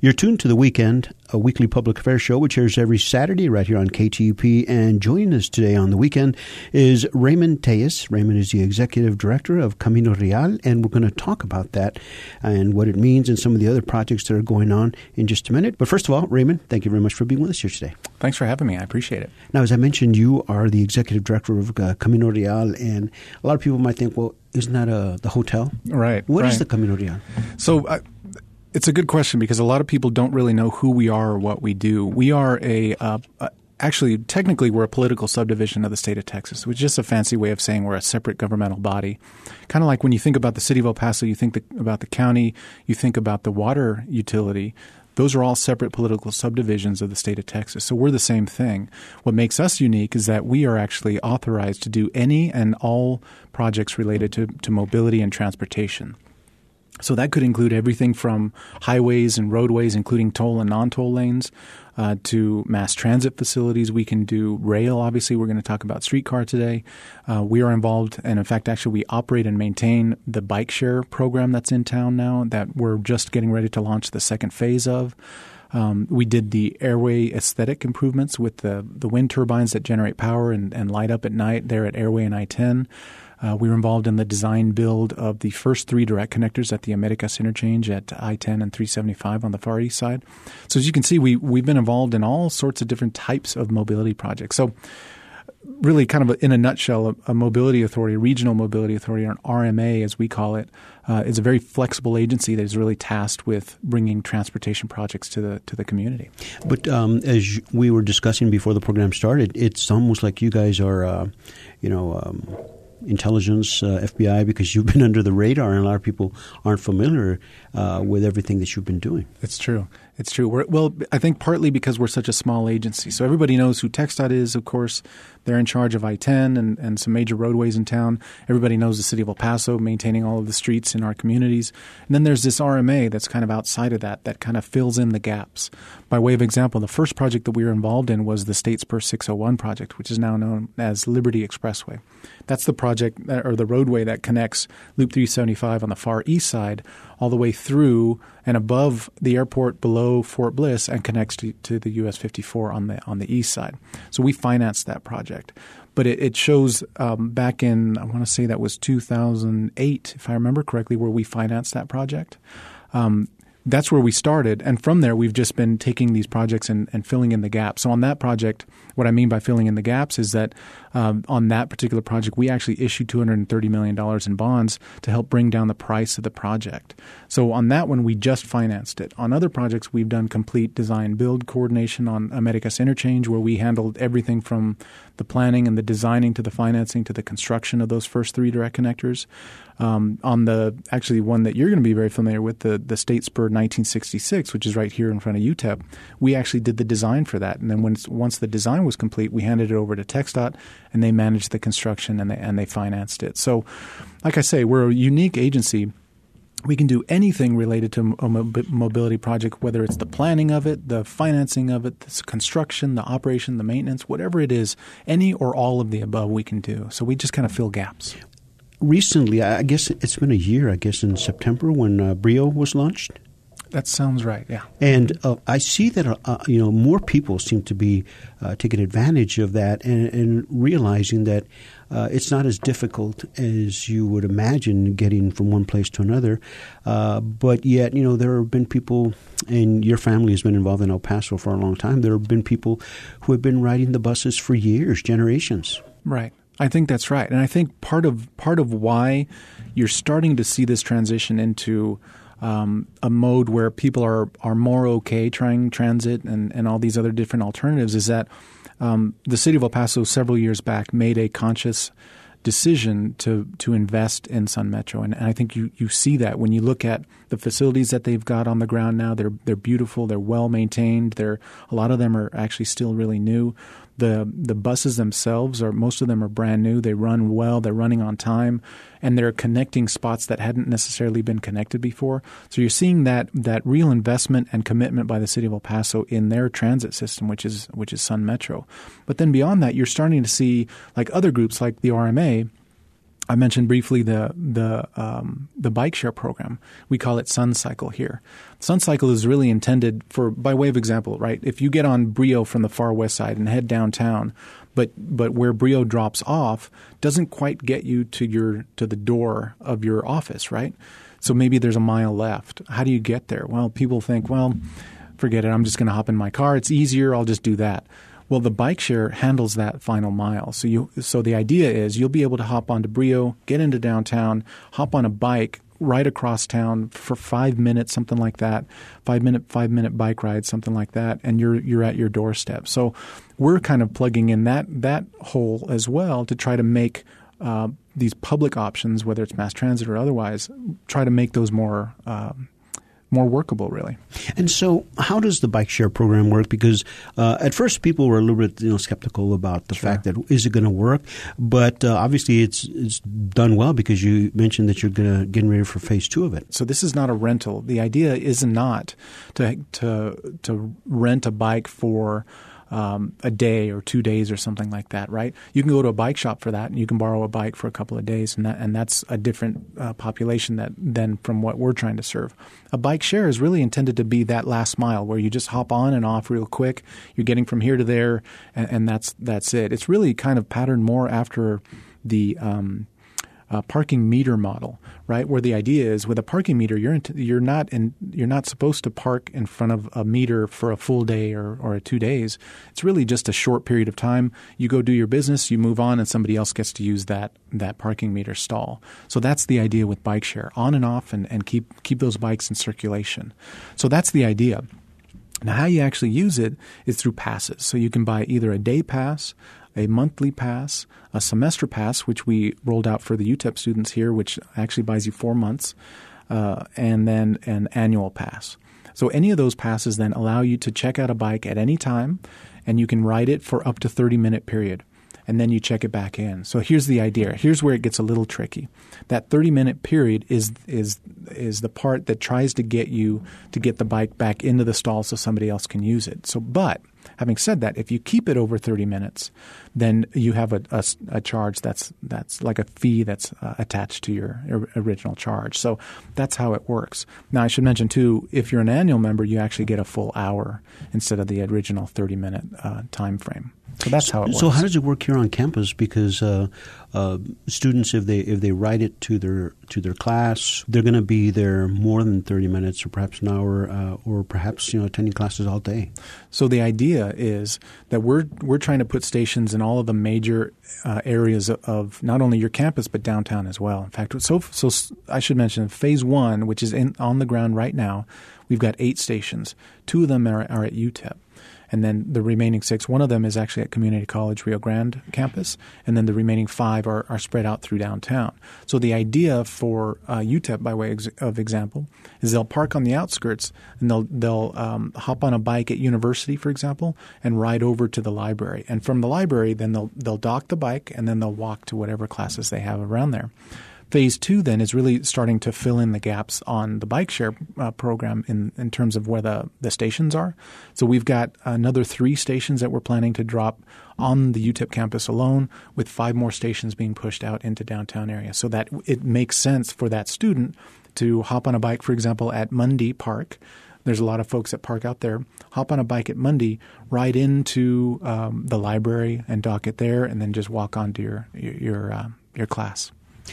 You're tuned to The Weekend, a weekly public affairs show which airs every Saturday right here on KTUP. And joining us today on The Weekend is Raymond Tellez. Raymond is the Executive Director of Camino Real, and we're going to talk about that and what it means and some of the other projects that are going on in just a minute. But first of all, Raymond, thank you very much for being with us here today. Thanks for having me. I appreciate it. Now, as I mentioned, you are the Executive Director of Camino Real, and a lot of people might think, well, isn't that the hotel? Right. What is the Camino Real? So it's a good question because a lot of people don't really know who we are or what we do. We are actually, technically, we're a political subdivision of the state of Texas, which is just a fancy way of saying we're a separate governmental body. Kind of like when you think about the city of El Paso, you think about the county, you think about the water utility. Those are all separate political subdivisions of the state of Texas. So we're the same thing. What makes us unique is that we are actually authorized to do any and all projects related to mobility and transportation. So that could include everything from highways and roadways, including toll and non-toll lanes, to mass transit facilities. We can do rail. Obviously, we're going to talk about streetcar today. We are involved, and in fact, actually, we operate and maintain the bike share program that's in town now that we're just getting ready to launch the second phase of. We did the airway aesthetic improvements with the wind turbines that generate power and light up at night there at Airway and I-10. We were involved in the design build of the first 3 direct connectors at the Americas interchange at I-10 and 375 on the far east side. So as you can see, we've been involved in all sorts of different types of mobility projects. So really kind of in a nutshell, a mobility authority, a regional mobility authority, or an RMA as we call it, is a very flexible agency that is really tasked with bringing transportation projects to the community. But as we were discussing before the program started, it's almost like you guys are, intelligence, FBI, because you've been under the radar and a lot of people aren't familiar with everything that you've been doing. It's true. It's true. I think partly because we're such a small agency. So everybody knows who TxDOT is, of course. They're in charge of I-10 and some major roadways in town. Everybody knows the city of El Paso maintaining all of the streets in our communities. And then there's this RMA that's kind of outside of that kind of fills in the gaps. By way of example, the first project that we were involved in was the State Spur 601 project, which is now known as Liberty Expressway. That's the project or the roadway that connects Loop 375 on the far east side all the way through and above the airport below Fort Bliss and connects to the US 54 on the east side. So we financed that project. But it shows back in, I want to say that was 2008, if I remember correctly, where we financed that project. That's where we started. And from there, we've just been taking these projects and filling in the gaps. So on that project, what I mean by filling in the gaps is that on that particular project, we actually issued $230 million in bonds to help bring down the price of the project. So on that one, we just financed it. On other projects, we've done complete design build coordination on Americas Interchange, where we handled everything from the planning and the designing to the financing to the construction of those first 3 direct connectors. On the actually one that you're going to be very familiar with, the State Spur 1966, which is right here in front of UTEP, we actually did the design for that. And then once the design was complete, we handed it over to TxDOT, and they managed the construction and they financed it. So, like I say, we're a unique agency. We can do anything related to a mobility project, whether it's the planning of it, the financing of it, the construction, the operation, the maintenance, whatever it is, any or all of the above we can do. So we just kind of fill gaps. Recently, I guess it's been a year, in September when Brio was launched. That sounds right, yeah. And I see that, more people seem to be taking advantage of that and realizing that it's not as difficult as you would imagine getting from one place to another. But yet, there have been people, and your family has been involved in El Paso for a long time. There have been people who have been riding the buses for years, generations. Right. I think that's right. And I think part of why you're starting to see this transition into a mode where people are more okay trying transit and all these other different alternatives is that the city of El Paso several years back made a conscious decision to invest in Sun Metro. And I think you see that when you look at the facilities that they've got on the ground now. They're beautiful. They're well maintained. A lot of them are actually still really new. The buses themselves most of them are brand new. They run well. They're running on time, and they're connecting spots that hadn't necessarily been connected before. So you're seeing that real investment and commitment by the city of El Paso in their transit system, which is Sun Metro. But then beyond that, you're starting to see like other groups like the RMA I mentioned briefly the bike share program. We call it Sun Cycle here. Sun Cycle is really intended for, by way of example, right? If you get on Brio from the far west side and head downtown, but where Brio drops off doesn't quite get you to the door of your office, right? So maybe there's a mile left. How do you get there? Well, people think, well, forget it. I'm just going to hop in my car. It's easier. I'll just do that. Well, the bike share handles that final mile. So the idea is you'll be able to hop onto Brio, get into downtown, hop on a bike right across town for 5 minutes, something like that, 5-minute bike ride, something like that, and you're at your doorstep. So we're kind of plugging in that hole as well to try to make these public options, whether it's mass transit or otherwise, try to make those more workable, really. And so how does the bike share program work? Because at first people were a little bit skeptical about the fact that is it going to work? But obviously it's done well because you mentioned that you're getting ready for phase 2 of it. So this is not a rental. The idea is not to rent a bike for a day or 2 days or something like that, right? You can go to a bike shop for that, and you can borrow a bike for a couple of days, and that's a different population than from what we're trying to serve. A bike share is really intended to be that last mile where you just hop on and off real quick. You're getting from here to there, and that's it. It's really kind of patterned more after the parking meter model, right? Where the idea is with a parking meter, you're not supposed to park in front of a meter for a full day or 2 days. It's really just a short period of time. You go do your business, you move on, and somebody else gets to use that parking meter stall. So that's the idea with bike share, on and off, and keep those bikes in circulation. So that's the idea. Now, how you actually use it is through passes. So you can buy either a day pass, a monthly pass, a semester pass, which we rolled out for the UTEP students here, which actually buys you 4 months, and then an annual pass. So any of those passes then allow you to check out a bike at any time, and you can ride it for up to 30-minute period. And then you check it back in. So here's the idea. Here's where it gets a little tricky. That 30-minute period is the part that tries to get you to get the bike back into the stall so somebody else can use it. But having said that, if you keep it over 30 minutes, then you have a charge that's like a fee that's attached to your original charge. So that's how it works. Now, I should mention, too, if you're an annual member, you actually get a full hour instead of the original 30-minute time frame. So that's how it works. So how does it work here on campus? Because students, if they write it to their class, they're going to be there more than 30 minutes, or perhaps an hour, or perhaps attending classes all day. So the idea is that we're trying to put stations in all of the major areas of not only your campus but downtown as well. In fact, so I should mention phase 1, which is on the ground right now. We've got 8 stations. 2 of them are at UTEP. And then the remaining 6, one of them is actually at Community College Rio Grande campus, and then the remaining 5 are spread out through downtown. So the idea for UTEP, by way of example, is they'll park on the outskirts, and they'll hop on a bike at University, for example, and ride over to the library. And from the library, then they'll dock the bike, and then they'll walk to whatever classes they have around there. Phase 2 then is really starting to fill in the gaps on the bike share program in terms of where the stations are. So we've got another 3 stations that we're planning to drop on the UTEP campus alone, with 5 more stations being pushed out into downtown area, so that it makes sense for that student to hop on a bike, for example, at Mundy Park. There's a lot of folks that park out there. Hop on a bike at Mundy, ride into the library and dock it there, and then just walk on to your class.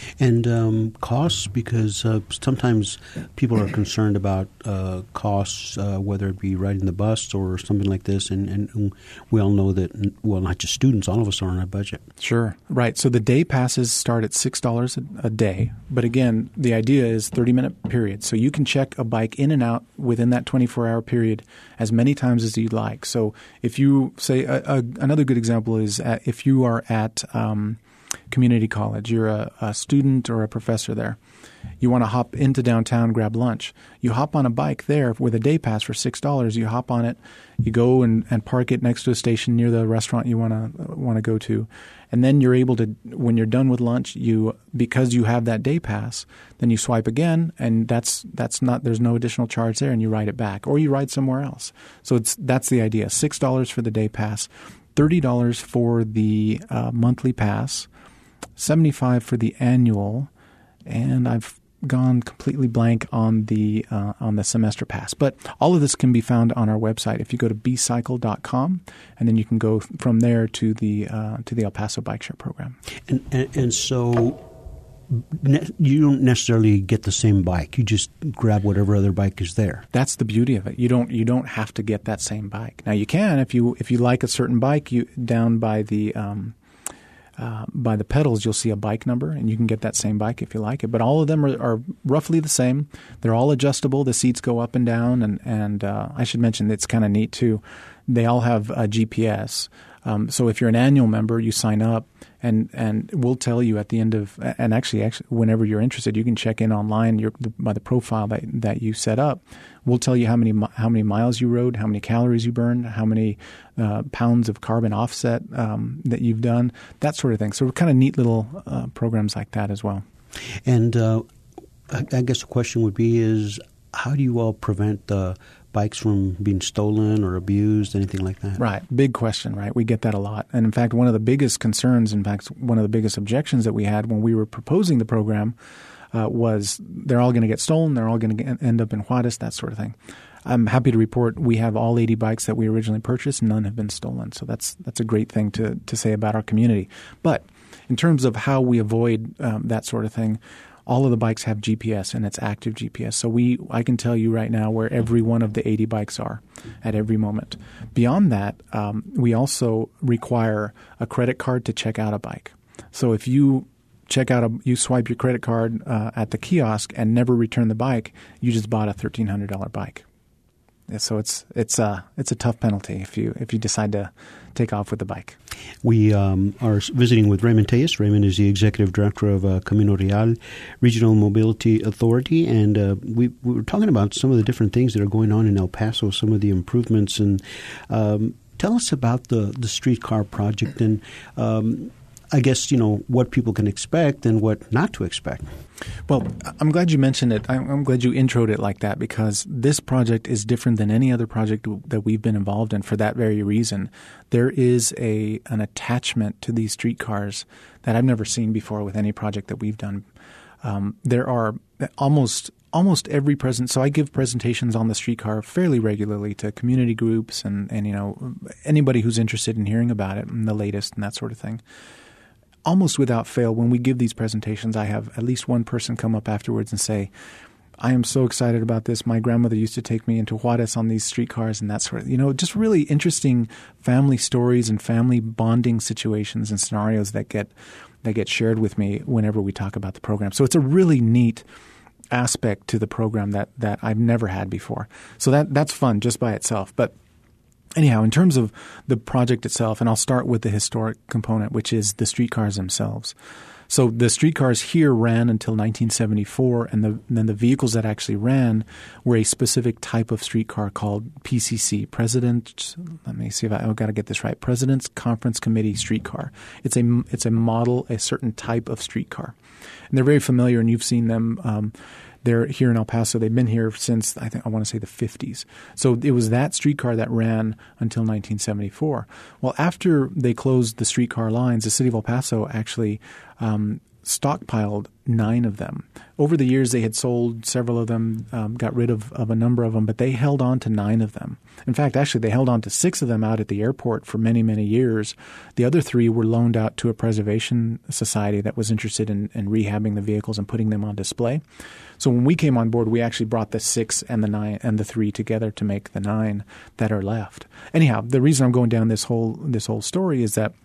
And costs, because sometimes people are concerned about costs, whether it be riding the bus or something like this. And we all know that, well, not just students, all of us are on a budget. Sure. Right. So the day passes start at $6 a day. But again, the idea is 30-minute period. So you can check a bike in and out within that 24-hour period as many times as you'd like. So if you say another good example is if you are at Community College, you're a student or a professor there. You want to hop into downtown, grab lunch. You hop on a bike there with a day pass for $6. You hop on it, you go and park it next to a station near the restaurant you want to go to, and then you're able to, when you're done with lunch, because you have that day pass, then you swipe again, and that's not, there's no additional charge there, and you ride it back, or you ride somewhere else. So that's the idea: $6 for the day pass, $30 for the monthly pass. $75 for the annual, and I've gone completely blank on the semester pass. But all of this can be found on our website. If you go to bcycle.com, and then you can go from there to the El Paso Bike Share program. And so you don't necessarily get the same bike. You just grab whatever other bike is there. That's the beauty of it. You don't have to get that same bike. Now you can if you like a certain bike. You down by the pedals, you'll see a bike number, and you can get that same bike if you like it. But all of them are roughly the same. They're all adjustable. The seats go up and down, and I should mention it's kind of neat too. They all have a GPS. So if you're an annual member, you sign up, and we'll tell you at the end of, and actually whenever you're interested, you can check in online by the profile that you set up. We'll tell you how many miles you rode, how many calories you burned, how many pounds of carbon offset that you've done, that sort of thing. So kind of neat little programs like that as well. And I guess the question would be is, how do you all prevent bikes from being stolen or abused, anything like that? Right. Big question, right? We get that a lot. And in fact, one of the biggest concerns, one of the biggest objections that we had when we were proposing the program was they're all going to get stolen, they're all going to end up in Juarez, that sort of thing. I'm happy to report we have all 80 bikes that we originally purchased. None have been stolen. So that's a great thing to say about our community. But in terms of how we avoid that sort of thing, all of the bikes have GPS, and it's active GPS. So I can tell you right now where every one of the 80 bikes are at every moment. Beyond that, we also require a credit card to check out a bike. So if you you swipe your credit card at the kiosk and never return the bike, you just bought a $1,300 bike. So it's a tough penalty if you decide to take off with the bike. We are visiting with Raymond Tellez. Raymond is the executive director of Camino Real Regional Mobility Authority, and we were talking about some of the different things that are going on in El Paso, some of the improvements, and tell us about the streetcar project and I guess, what people can expect and what not to expect. Well, I'm glad you mentioned it. I'm glad you introed it like that, because this project is different than any other project that we've been involved in for that very reason. There is an attachment to these streetcars that I've never seen before with any project that we've done. There are almost every so I give presentations on the streetcar fairly regularly to community groups and anybody who's interested in hearing about it and the latest and that sort of thing. Almost without fail, when we give these presentations, I have at least one person come up afterwards and say, I am so excited about this. My grandmother used to take me into Juarez on these streetcars and that sort of, just really interesting family stories and family bonding situations and scenarios that get shared with me whenever we talk about the program. So it's a really neat aspect to the program that I've never had before. So that's fun just by itself. But anyhow, in terms of the project itself, and I'll start with the historic component, which is the streetcars themselves. So the streetcars here ran until 1974, and then the vehicles that actually ran were a specific type of streetcar called PCC, let me see if I've got to get this right, President's Conference Committee streetcar. It's a model, a certain type of streetcar. And they're very familiar, and you've seen them. They're here in El Paso. They've been here since, I want to say, the 50s. So it was that streetcar that ran until 1974. Well, after they closed the streetcar lines, the city of El Paso actually stockpiled 9 of them. Over the years, they had sold several of them, got rid of a number of them, but they held on to 9 of them. In fact, actually, they held on to 6 of them out at the airport for many, many years. The other 3 were loaned out to a preservation society that was interested in rehabbing the vehicles and putting them on display. So when we came on board, we actually brought the 6 and the 9 and the 3 together to make the 9 that are left. Anyhow, the reason I'm going down this whole story is that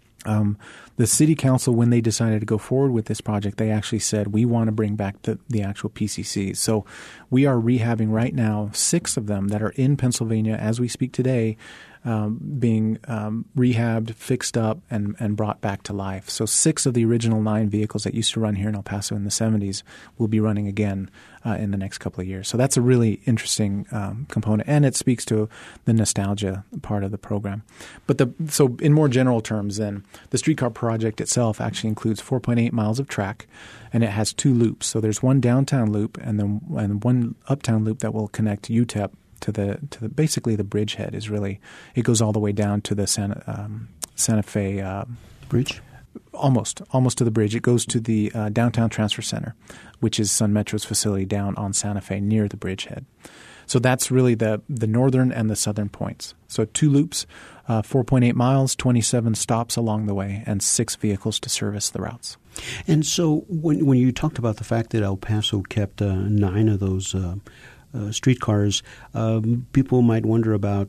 the city council, when they decided to go forward with this project, they actually said, we want to bring back the actual PCCs. So we are rehabbing right now 6 of them that are in Pennsylvania as we speak today, being rehabbed, fixed up, and brought back to life. So 6 of the original 9 vehicles that used to run here in El Paso in the 70s will be running again in the next couple of years. So that's a really interesting component, and it speaks to the nostalgia part of the program. But so in more general terms, then, the streetcar project itself actually includes 4.8 miles of track, and it has 2 loops. So there's one downtown loop and one uptown loop that will connect UTEP to the basically the bridgehead. It goes all the way down to the Santa Fe bridge. Almost to the bridge. It goes to the Downtown Transfer Center, which is Sun Metro's facility down on Santa Fe near the bridgehead. So that's really the northern and the southern points. So 2 loops, 4.8 miles, 27 stops along the way, and 6 vehicles to service the routes. And so when you talked about the fact that El Paso kept 9 of those streetcars, people might wonder about,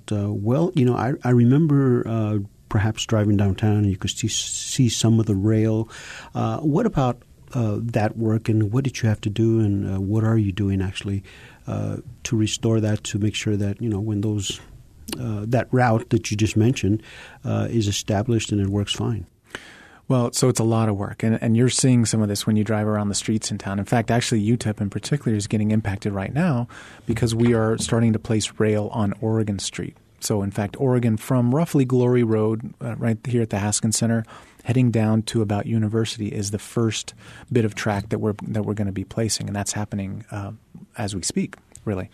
I remember perhaps driving downtown and you could see some of the rail. What about that work, and what did you have to do, and what are you doing actually to restore that, to make sure that, when those that route that you just mentioned is established and it works fine? Well, so it's a lot of work, and you're seeing some of this when you drive around the streets in town. In fact, actually, UTEP in particular is getting impacted right now because we are starting to place rail on Oregon Street. So, in fact, Oregon from roughly Glory Road, right here at the Haskins Center, heading down to about University is the first bit of track that we're going to be placing, and that's happening as we speak, really.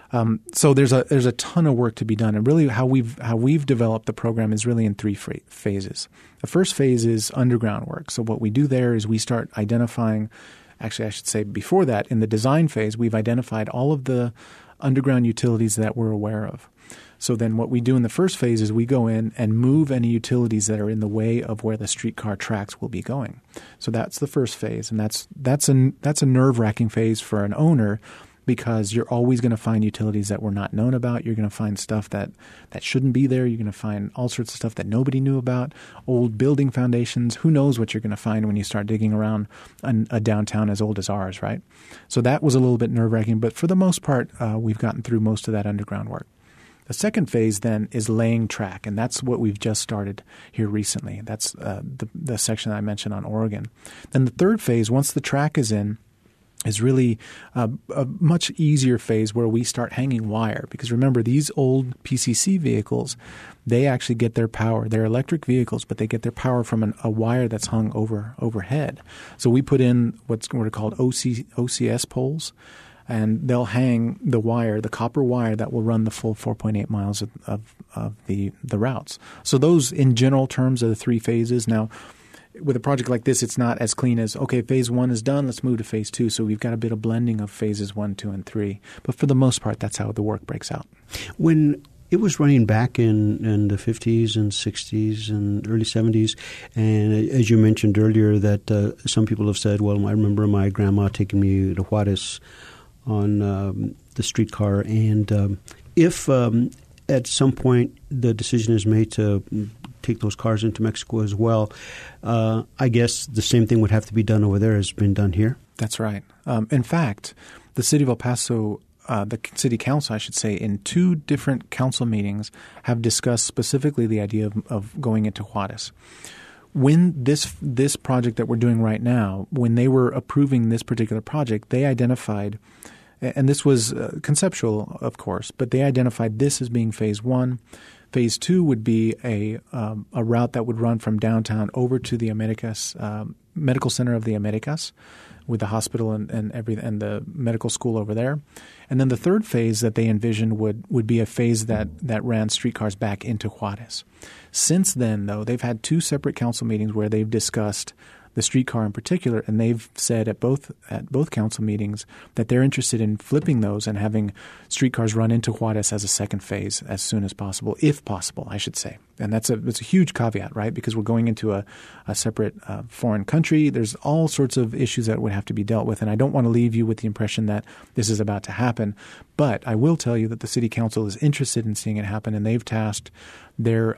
So there's a ton of work to be done, and really how we've developed the program is really in 3 phases. The first phase is underground work. So what we do there is we start identifying. Actually, I should say before that, in the design phase, we've identified all of the underground utilities that we're aware of. So then what we do in the first phase is we go in and move any utilities that are in the way of where the streetcar tracks will be going. So that's the first phase, and that's a nerve-wracking phase for an owner, because you're always going to find utilities that were not known about. You're going to find stuff that shouldn't be there. You're going to find all sorts of stuff that nobody knew about, old building foundations. Who knows what you're going to find when you start digging around a downtown as old as ours, right? So that was a little bit nerve-wracking, but for the most part, we've gotten through most of that underground work. The second phase then is laying track, and that's what we've just started here recently. That's the section that I mentioned on Oregon. Then the third phase, once the track is in, is really a much easier phase where we start hanging wire. Because remember, these old PCC vehicles, they actually get their power. They're electric vehicles, but they get their power from a wire that's hung overhead. So we put in what are called OCS poles, and they'll hang the wire, the copper wire that will run the full 4.8 miles of the routes. So those, in general terms, are the 3 phases. Now, with a project like this, it's not as clean as, okay, phase 1 is done, let's move to phase 2. So we've got a bit of blending of phases 1, 2, and 3. But for the most part, that's how the work breaks out. When it was running back in the 50s and 60s and early 70s, and as you mentioned earlier that some people have said, well, I remember my grandma taking me to Juarez on the streetcar, and if at some point the decision is made to take those cars into Mexico as well, I guess the same thing would have to be done over there as been done here? That's right. In fact, the city of El Paso, the city council, I should say, in 2 different council meetings have discussed specifically the idea of going into Juarez. When this project that we're doing right now, when they were approving this particular project, they identified, and this was conceptual, of course, but they identified this as being phase 1. Phase 2 would be a route that would run from downtown over to the Americas, Medical Center of the Americas, with the hospital and the medical school over there. And then the third phase that they envisioned would be a phase that ran streetcars back into Juarez. Since then, though, they've had 2 separate council meetings where they've discussed the streetcar in particular, and they've said at both council meetings that they're interested in flipping those and having streetcars run into Juarez as a second phase as soon as possible, if possible, I should say. And that's a huge caveat, right? Because we're going into a separate foreign country. There's all sorts of issues that would have to be dealt with, and I don't want to leave you with the impression that this is about to happen. But I will tell you that the city council is interested in seeing it happen, and they've tasked their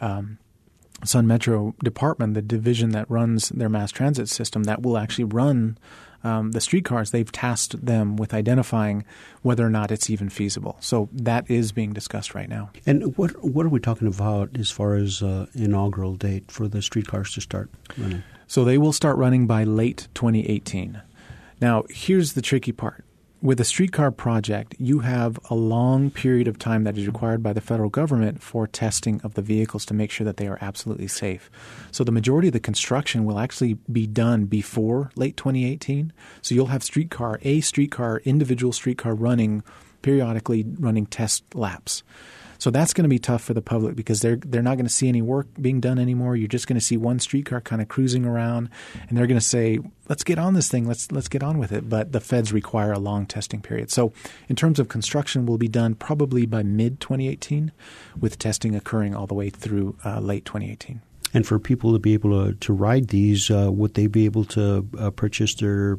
Sun Metro department, the division that runs their mass transit system that will actually run the streetcars. They've tasked them with identifying whether or not it's even feasible. So that is being discussed right now. And what are we talking about as far as inaugural date for the streetcars to start running? So they will start running by late 2018. Now, here's the tricky part. With a streetcar project, you have a long period of time that is required by the federal government for testing of the vehicles to make sure that they are absolutely safe. So the majority of the construction will actually be done before late 2018. So you'll have individual streetcar periodically running test laps. So that's going to be tough for the public because they're not going to see any work being done anymore. You're just going to see one streetcar kind of cruising around, and they're going to say, let's get on this thing. Let's get on with it. But the feds require a long testing period. So in terms of construction, will be done probably by mid-2018 with testing occurring all the way through late 2018. And for people to be able to ride these, would they be able to purchase their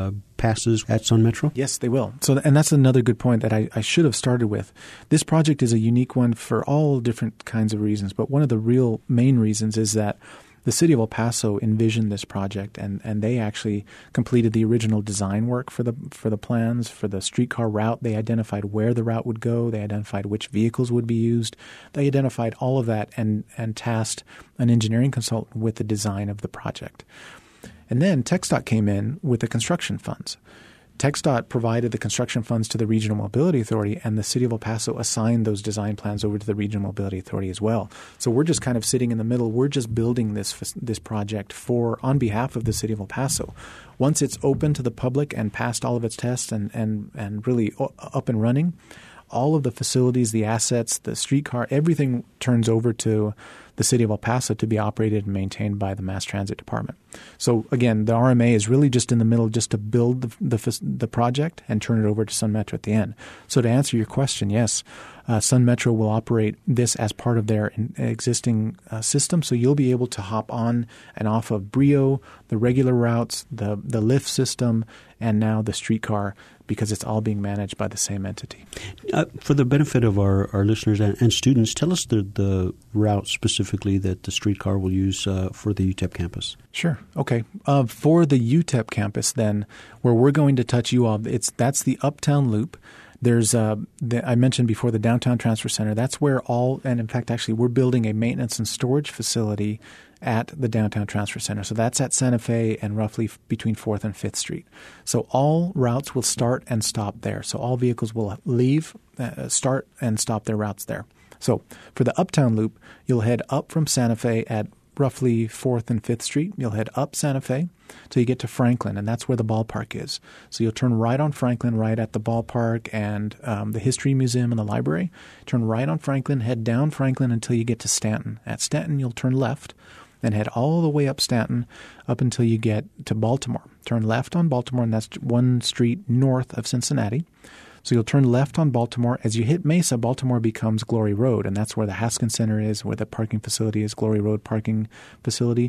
passes at Sun Metro? Yes, they will. So, and that's another good point that I should have started with. This project is a unique one for all different kinds of reasons, but one of the real main reasons is that the city of El Paso envisioned this project, and they actually completed the original design work for the plans for the streetcar route. They identified where the route would go. They identified which vehicles would be used. They identified all of that and tasked an engineering consultant with the design of the project. And then TxDOT came in with the construction funds. TxDOT provided the construction funds to the Regional Mobility Authority, and the City of El Paso assigned those design plans over to the Regional Mobility Authority as well. So we're just kind of sitting in the middle. We're just building this project on behalf of the City of El Paso. Once it's open to the public and passed all of its tests and really up and running, all of the facilities, the assets, the streetcar, everything turns over to the City of El Paso to be operated and maintained by the Mass Transit Department. So again, the RMA is really just in the middle just to build the project and turn it over to Sun Metro at the end. So to answer your question, yes, Sun Metro will operate this as part of their existing system. So you'll be able to hop on and off of Brio, the regular routes, the Lyft system, and now the streetcar, because it's all being managed by the same entity. For the benefit of our listeners and students, tell us the route specifically that the streetcar will use for the UTEP campus. Sure. Okay. For the UTEP campus, then, where we're going to touch you all, that's the Uptown Loop. There's I mentioned before the Downtown Transfer Center. That's where and in fact, actually, we're building a maintenance and storage facility at the Downtown Transfer Center. So that's at Santa Fe and roughly between 4th and 5th Street. So all routes will start and stop there. So all vehicles will leave, start and stop their routes there. So for the Uptown Loop, you'll head up from Santa Fe at roughly 4th and 5th Street. You'll head up Santa Fe till you get to Franklin, and that's where the ballpark is. So you'll turn right on Franklin, right at the ballpark and the History Museum and the library. Turn right on Franklin, head down Franklin until you get to Stanton. At Stanton, you'll turn left and head all the way up Stanton up until you get to Baltimore. Turn left on Baltimore, and that's one street north of Cincinnati. So you'll turn left on Baltimore. As you hit Mesa, Baltimore becomes Glory Road, and that's where the Haskins Center is, where the parking facility is, Glory Road Parking Facility.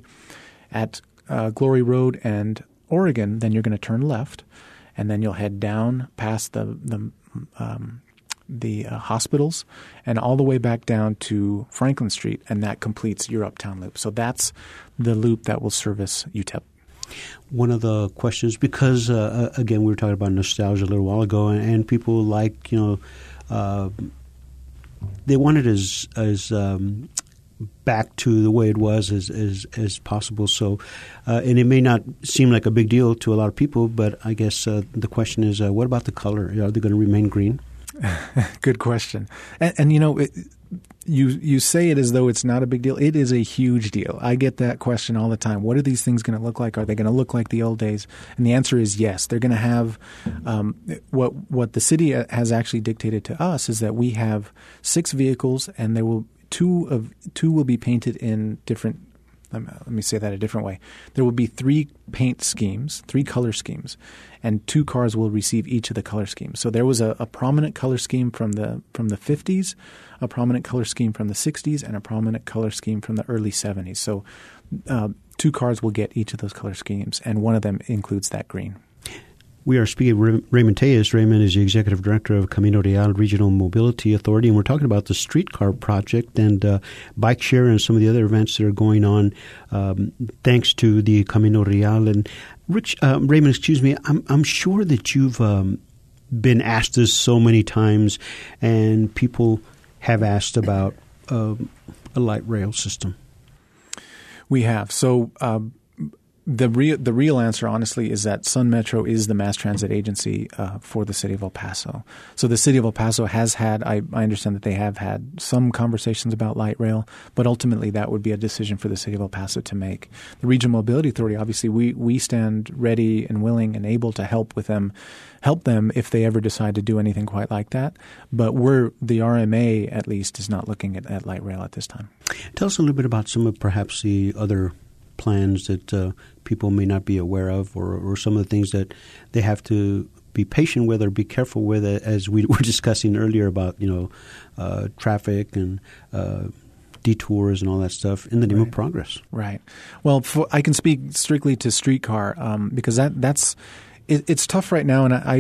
At Glory Road and Oregon, then you're going to turn left, and then you'll head down past the hospitals and all the way back down to Franklin Street, and that completes your Uptown Loop. So that's the loop that will service UTEP. One of the questions, because again, we were talking about nostalgia a little while ago, and people like, they want it as back to the way it was as possible. So, and it may not seem like a big deal to a lot of people, but I guess the question is, what about the color? Are they going to remain green? Good question. And you say it as though it's not a big deal. It is a huge deal. I get that question all the time. What are these things going to look like? Are they going to look like the old days? And the answer is yes. They're going to have what the city has actually dictated to us is that we have 6 vehicles, and there will two will be painted in different. Let me say that a different way. There will be 3 paint schemes, 3 color schemes, and 2 cars will receive each of the color schemes. So there was a prominent color scheme from the 50s, a prominent color scheme from the 60s, and a prominent color scheme from the early 70s. So 2 cars will get each of those color schemes, and one of them includes that green. We are speaking with Raymond Tellez. Raymond is the Executive Director of Camino Real Regional Mobility Authority, and we're talking about the streetcar project and bike share and some of the other events that are going on thanks to the Camino Real. And Raymond, excuse me, I'm sure that you've been asked this so many times, and people have asked about a light rail system. We have. So The real answer, honestly, is that Sun Metro is the mass transit agency for the city of El Paso. So the city of El Paso has had, I understand that they have had some conversations about light rail, but ultimately that would be a decision for the city of El Paso to make. The Regional Mobility Authority, obviously, we stand ready and willing and able to help them if they ever decide to do anything quite like that. But the RMA, at least, is not looking at light rail at this time. Tell us a little bit about some of perhaps the other plans that people may not be aware of, or some of the things that they have to be patient with or be careful with, as we were discussing earlier about traffic and detours and all that stuff in the name of progress. Right. Well, I can speak strictly to streetcar because it's tough right now, and I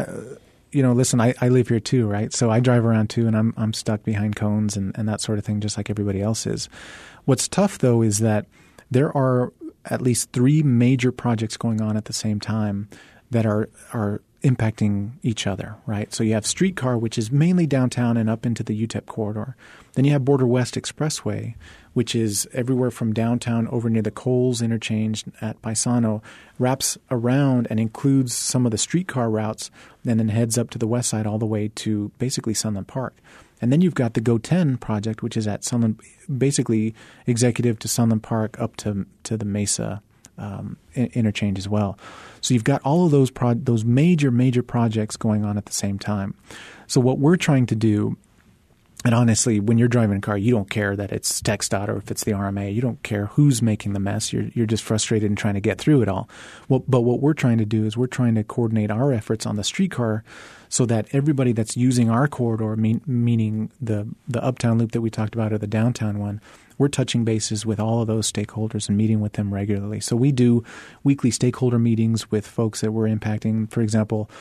listen, I live here too, right? So I drive around too, and I'm stuck behind cones and that sort of thing, just like everybody else is. What's tough, though, is that there are at least 3 major projects going on at the same time that are impacting each other, right? So you have streetcar, which is mainly downtown and up into the UTEP corridor. Then you have Border West Expressway, which is everywhere from downtown over near the Coles interchange at Paisano, wraps around and includes some of the streetcar routes, and then heads up to the west side all the way to basically Sunland Park. And then you've got the GO10 project, which is at Sunland, basically executive to Sunland Park up to the Mesa interchange as well. So you've got all of those major projects going on at the same time. So what we're trying to do, and honestly, when you're driving a car, you don't care that it's TxDOT or if it's the RMA. You don't care who's making the mess. You're just frustrated and trying to get through it all. But what we're trying to do is we're trying to coordinate our efforts on the streetcar so that everybody that's using our corridor, meaning the uptown loop that we talked about or the downtown one, we're touching bases with all of those stakeholders and meeting with them regularly. So we do weekly stakeholder meetings with folks that we're impacting. For example,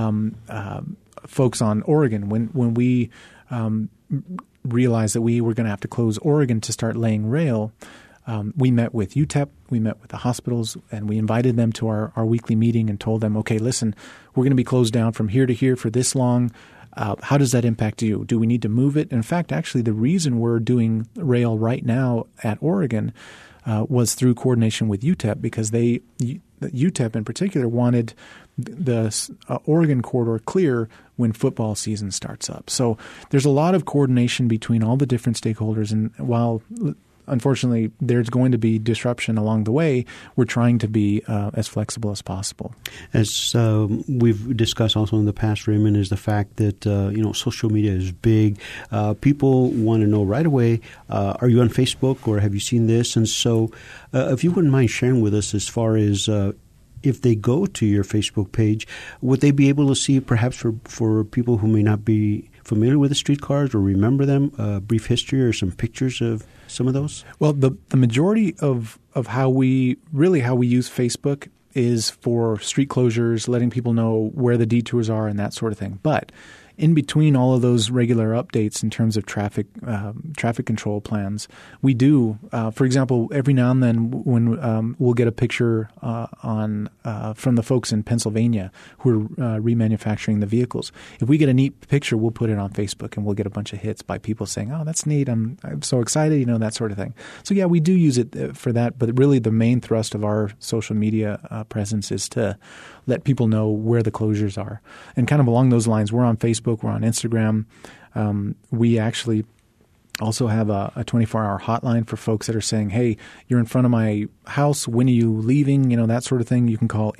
folks on Oregon. When we realized that we were going to have to close Oregon to start laying rail, we met with UTEP, we met with the hospitals, and we invited them to our weekly meeting and told them, okay, listen, we're going to be closed down from here to here for this long. How does that impact you? Do we need to move it? In fact, actually, the reason we're doing rail right now at Oregon was through coordination with UTEP, because UTEP in particular wanted the Oregon corridor clear when football season starts up. So there's a lot of coordination between all the different stakeholders, and while unfortunately there's going to be disruption along the way, we're trying to be as flexible as possible. As we've discussed also in the past, Raymond, is the fact that social media is big. People want to know right away, are you on Facebook or have you seen this? And so if you wouldn't mind sharing with us as far as if they go to your Facebook page, would they be able to see, perhaps for people who may not be familiar with the streetcars or remember them, a brief history or some pictures of some of those? Well, the majority of how we use Facebook is for street closures, letting people know where the detours are and that sort of thing. But in between all of those regular updates in terms of traffic control plans, we do, for example, every now and then when we'll get a picture from the folks in Pennsylvania who are remanufacturing the vehicles. If we get a neat picture, we'll put it on Facebook and we'll get a bunch of hits by people saying, "Oh, that's neat! I'm so excited!" That sort of thing. So yeah, we do use it for that. But really, the main thrust of our social media presence is to let people know where the closures are. And kind of along those lines, we're on Facebook, we're on Instagram. We actually also have a 24-hour hotline for folks that are saying, hey, you're in front of my house, when are you leaving, that sort of thing. You can call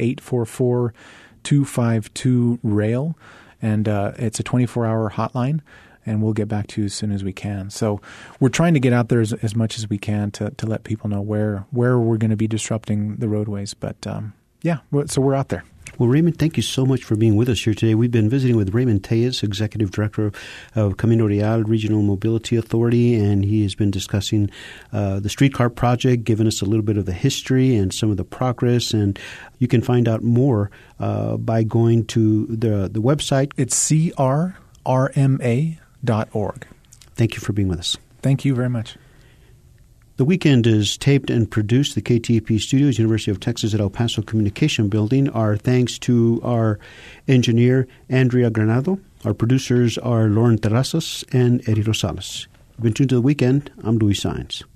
844-252-RAIL, and it's a 24-hour hotline, and we'll get back to you as soon as we can. So we're trying to get out there as much as we can to let people know where we're going to be disrupting the roadways. But so we're out there. Well, Raymond, thank you so much for being with us here today. We've been visiting with Raymond Tellez, Executive Director of Camino Real Regional Mobility Authority, and he has been discussing the streetcar project, giving us a little bit of the history and some of the progress. And you can find out more by going to the website. It's crrma.org. Thank you for being with us. Thank you very much. The Weekend is taped and produced at the KTEP Studios, University of Texas at El Paso Communication Building. Our thanks to our engineer, Andrea Granado. Our producers are Lauren Terrazas and Eddie Rosales. You've been tuned to The Weekend. I'm Luis Saenz.